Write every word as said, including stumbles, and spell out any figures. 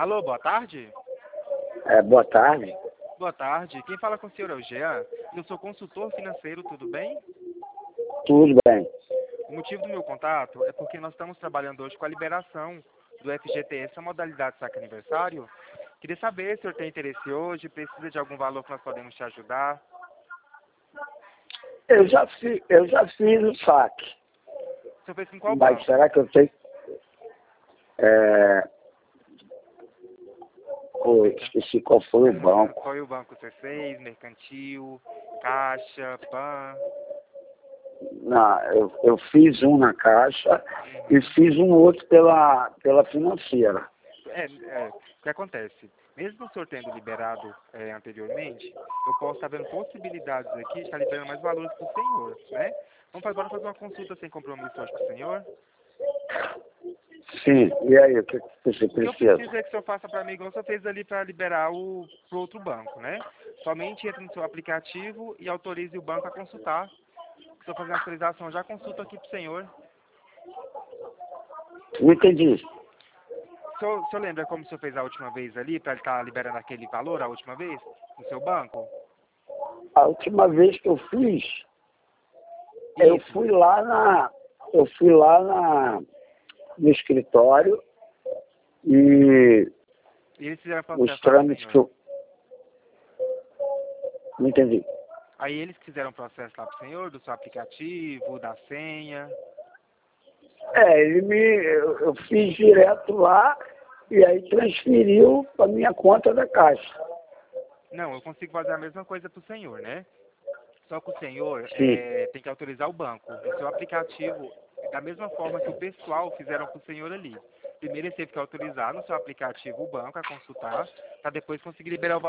Alô, boa tarde? É, boa tarde. Boa tarde. Quem fala com o senhor é o Jean. Eu sou consultor financeiro, tudo bem? Tudo bem. O motivo do meu contato é porque nós estamos trabalhando hoje com a liberação do F G T S, a modalidade saque aniversário. Queria saber se o senhor tem interesse hoje, precisa de algum valor que nós podemos te ajudar. Eu já fiz, eu já fiz o saque. O senhor fez com qual Mas banco? será que eu tenho... É... Pô, esqueci qual foi o banco. Foi o banco que você fez, Mercantil, Caixa, Pan? Não, eu, eu fiz um na Caixa e fiz um outro pela, pela financeira. É, é, o que acontece? Mesmo o senhor tendo liberado é, anteriormente, eu posso estar vendo possibilidades aqui de estar liberando mais valores para o senhor, né? Vamos agora fazer uma consulta sem compromisso hoje com o senhor? Sim, e aí, o que que você O que eu precisa? preciso é que o senhor faça para mim, igual o senhor fez ali para liberar o pro outro banco, né? Somente entre no seu aplicativo e autorize o banco a consultar. Se o senhor fazer a autorização, já consulta aqui para o senhor. Não entendi. O senhor, o senhor lembra como o senhor fez a última vez ali, para ele estar liberando aquele valor a última vez, no seu banco? A última vez que eu fiz, eu Isso. fui lá na... Eu fui lá na, no escritório e E eles fizeram os processo lá pro trâmites que senhor. eu... Não entendi. Aí eles fizeram processo lá pro senhor, do seu aplicativo, da senha. É, ele me... Eu, eu fiz direto lá e aí transferiu para minha conta da Caixa. Não, eu consigo fazer a mesma coisa pro senhor, né? Só que o senhor Sim. é, tem que autorizar o banco. No seu aplicativo, da mesma forma que o pessoal fizeram pro senhor ali. Primeiro ele teve que autorizar no seu aplicativo o banco a consultar, para depois conseguir liberar o valor.